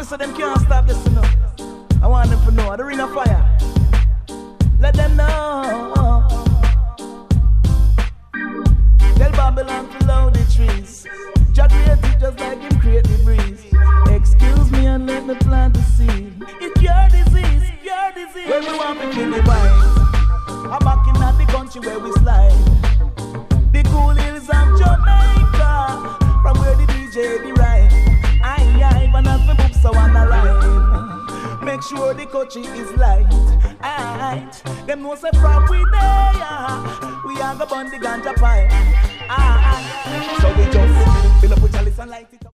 so them can't stop this enough. I want them to know the ring of fire. Let them know. Tell Babylon to load the trees. Jah create it just like him create the breeze. Excuse me and let me plant the seed. It's your disease, your disease. When we want to kill the vibes, I'm back in the country where we slide. The cool hills of Jamaica, from where the DJ derive. Aye, but not for books so on alive. Make sure the coaching is light. Aight, them know say from we there, we are go burn the ganja pie. So we just fill up with chalice and light it up.